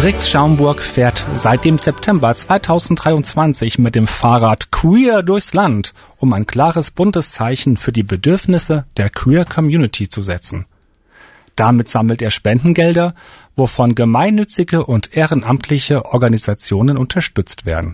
Brix Schaumburg fährt seit dem September 2023 mit dem Fahrrad queer durchs Land, um ein klares, buntes Zeichen für die Bedürfnisse der Queer Community zu setzen. Damit sammelt er Spendengelder, wovon gemeinnützige und ehrenamtliche Organisationen unterstützt werden.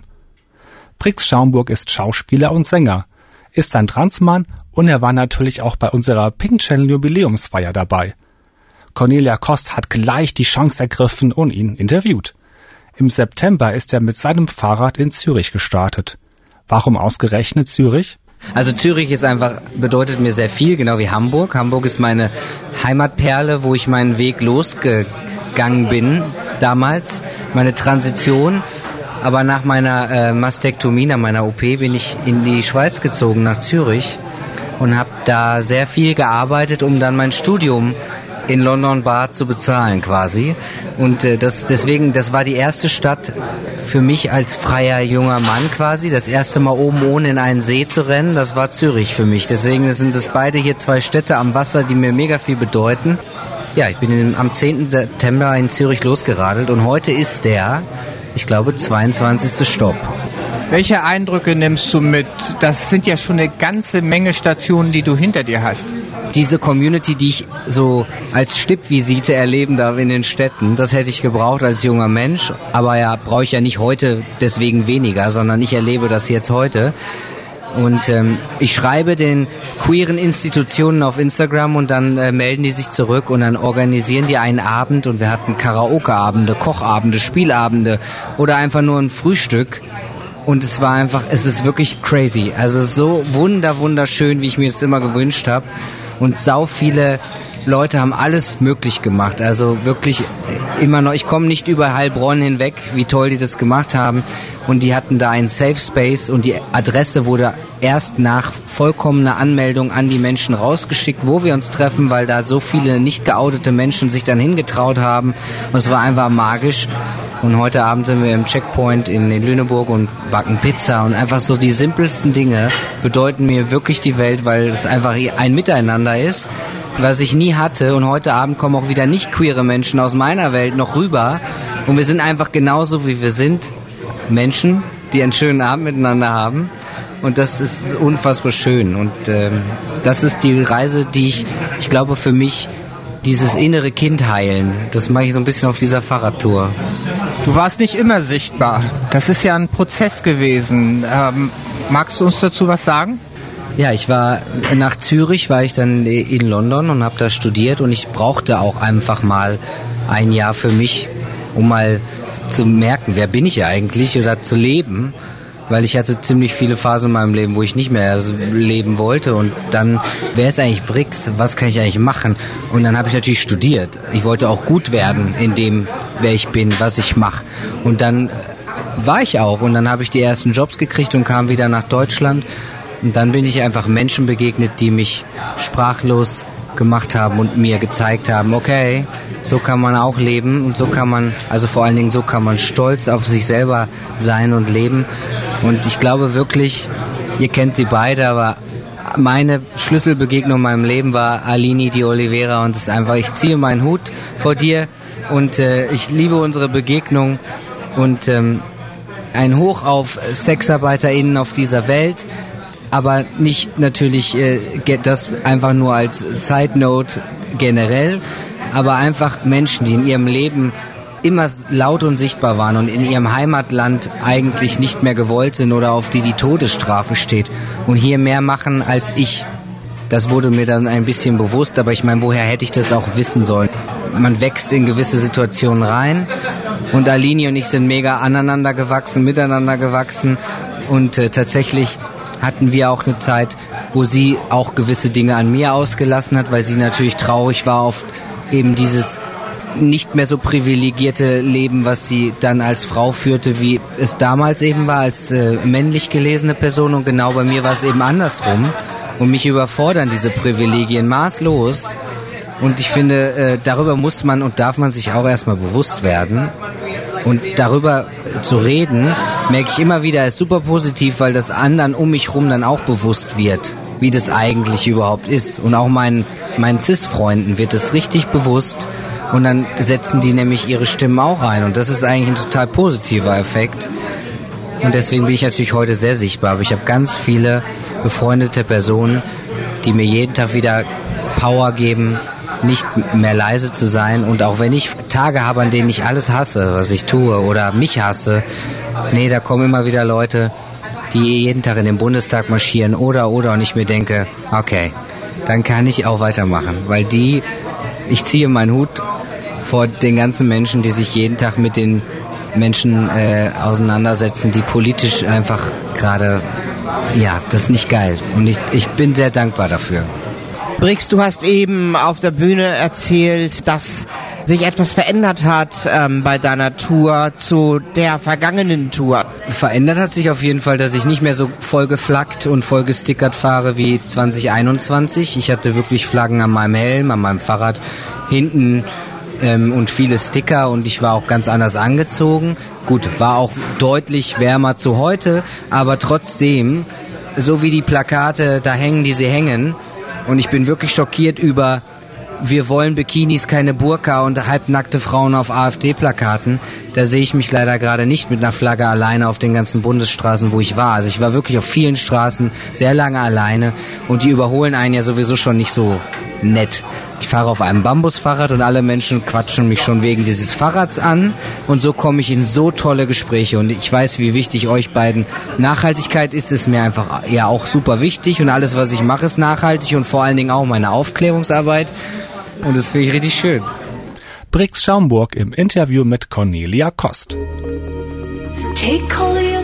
Brix Schaumburg ist Schauspieler und Sänger, ist ein Transmann und er war natürlich auch bei unserer Pink Channel Jubiläumsfeier dabei. Cornelia Kost hat gleich die Chance ergriffen und ihn interviewt. Im September ist er mit seinem Fahrrad in Zürich gestartet. Warum ausgerechnet Zürich? Also Zürich bedeutet mir sehr viel, genau wie Hamburg. Hamburg ist meine Heimatperle, wo ich meinen Weg losgegangen bin damals, meine Transition. Aber nach meiner Mastektomie, nach meiner OP, bin ich in die Schweiz gezogen, nach Zürich und habe da sehr viel gearbeitet, um dann mein Studium in London Bath zu bezahlen quasi. Und das war die erste Stadt für mich als freier junger Mann quasi. Das erste Mal oben ohne in einen See zu rennen, das war Zürich für mich. Deswegen sind es beide hier zwei Städte am Wasser, die mir mega viel bedeuten. Ja, ich bin am 10. September in Zürich losgeradelt und heute ist der, ich glaube, 22. Stopp. Welche Eindrücke nimmst du mit? Das sind ja schon eine ganze Menge Stationen, die du hinter dir hast. Diese Community, die ich so als Stippvisite erleben darf in den Städten, das hätte ich gebraucht als junger Mensch. Aber ja, brauche ich ja nicht heute deswegen weniger, sondern ich erlebe das jetzt heute. Und ich schreibe den queeren Institutionen auf Instagram und dann melden die sich zurück und dann organisieren die einen Abend und wir hatten Karaoke-Abende, Kochabende, Spielabende oder einfach nur ein Frühstück. Und es ist wirklich crazy. Also so wunderschön, wie ich mir es immer gewünscht habe. Und sau viele Leute haben alles möglich gemacht. Also wirklich immer noch, ich komme nicht über Heilbronn hinweg, wie toll die das gemacht haben. Und die hatten da einen Safe Space und die Adresse wurde erst nach vollkommener Anmeldung an die Menschen rausgeschickt, wo wir uns treffen, weil da so viele nicht geoutete Menschen sich dann hingetraut haben. Und es war einfach magisch. Und heute Abend sind wir im Checkpoint in Lüneburg und backen Pizza und einfach so die simpelsten Dinge bedeuten mir wirklich die Welt, weil es einfach ein Miteinander ist, was ich nie hatte. Und heute Abend kommen auch wieder nicht queere Menschen aus meiner Welt noch rüber und wir sind einfach genauso, wie wir sind. Menschen, die einen schönen Abend miteinander haben und das ist unfassbar schön und das ist die Reise, die ich glaube für mich, dieses innere Kind heilen, das mache ich so ein bisschen auf dieser Fahrradtour. Du warst nicht immer sichtbar. Das ist ja ein Prozess gewesen. Magst du uns dazu was sagen? Ja, nach Zürich war ich dann in London und habe da studiert und ich brauchte auch einfach mal ein Jahr für mich, um mal zu merken, wer bin ich eigentlich oder zu leben, weil ich hatte ziemlich viele Phasen in meinem Leben, wo ich nicht mehr leben wollte und dann, wer ist eigentlich Brix, was kann ich eigentlich machen und dann habe ich natürlich studiert. Ich wollte auch gut werden in dem, wer ich bin, was ich mache und dann war ich auch und dann habe ich die ersten Jobs gekriegt und kam wieder nach Deutschland und dann bin ich einfach Menschen begegnet, die mich sprachlos gemacht haben und mir gezeigt haben, okay, so kann man auch leben und so kann man, also vor allen Dingen so kann man stolz auf sich selber sein und leben. Und ich glaube wirklich, ihr kennt sie beide, aber meine Schlüsselbegegnung in meinem Leben war Aline de Oliveira und es ist einfach, ich ziehe meinen Hut vor dir und ich liebe unsere Begegnung und ein Hoch auf SexarbeiterInnen auf dieser Welt, aber nicht natürlich das einfach nur als Side Note generell, aber einfach Menschen, die in ihrem Leben immer laut und sichtbar waren und in ihrem Heimatland eigentlich nicht mehr gewollt sind oder auf die Todesstrafe steht und hier mehr machen als ich. Das wurde mir dann ein bisschen bewusst, aber ich meine, woher hätte ich das auch wissen sollen? Man wächst in gewisse Situationen rein und Aline und ich sind mega aneinander gewachsen, miteinander gewachsen und tatsächlich hatten wir auch eine Zeit, wo sie auch gewisse Dinge an mir ausgelassen hat, weil sie natürlich traurig war auf eben dieses nicht mehr so privilegierte Leben, was sie dann als Frau führte, wie es damals eben war, als männlich gelesene Person und genau bei mir war es eben andersrum und mich überfordern diese Privilegien maßlos und ich finde, darüber muss man und darf man sich auch erstmal bewusst werden und darüber zu reden, merke ich immer wieder, ist super positiv, weil das anderen um mich rum dann auch bewusst wird, wie das eigentlich überhaupt ist und auch meinen Cis-Freunden wird es richtig bewusst und dann setzen die nämlich ihre Stimmen auch ein und das ist eigentlich ein total positiver Effekt. Und deswegen bin ich natürlich heute sehr sichtbar. Aber ich habe ganz viele befreundete Personen, die mir jeden Tag wieder Power geben, nicht mehr leise zu sein. Und auch wenn ich Tage habe, an denen ich alles hasse, was ich tue oder mich hasse, da kommen immer wieder Leute, die jeden Tag in den Bundestag marschieren oder. Und ich mir denke, okay, dann kann ich auch weitermachen. Weil ich ziehe meinen Hut vor den ganzen Menschen, die sich jeden Tag mit den Menschen auseinandersetzen, die politisch einfach gerade, das ist nicht geil. Und ich bin sehr dankbar dafür. Brix, du hast eben auf der Bühne erzählt, dass sich etwas verändert hat bei deiner Tour zu der vergangenen Tour. Verändert hat sich auf jeden Fall, dass ich nicht mehr so voll geflaggt und voll gestickert fahre wie 2021. Ich hatte wirklich Flaggen an meinem Helm, an meinem Fahrrad, hinten und viele Sticker und ich war auch ganz anders angezogen. Gut, war auch deutlich wärmer zu heute, aber trotzdem, so wie die Plakate da hängen, die sie hängen, und ich bin wirklich schockiert über wir wollen Bikinis, keine Burka und halbnackte Frauen auf AfD-Plakaten. Da sehe ich mich leider gerade nicht mit einer Flagge alleine auf den ganzen Bundesstraßen, wo ich war. Also ich war wirklich auf vielen Straßen sehr lange alleine und die überholen einen ja sowieso schon nicht so nett. Ich fahre auf einem Bambusfahrrad und alle Menschen quatschen mich schon wegen dieses Fahrrads an und so komme ich in so tolle Gespräche und ich weiß, wie wichtig euch beiden Nachhaltigkeit ist mir einfach auch super wichtig und alles, was ich mache, ist nachhaltig und vor allen Dingen auch meine Aufklärungsarbeit und das finde ich richtig schön. Brix Schaumburg im Interview mit Cornelia Kost. Take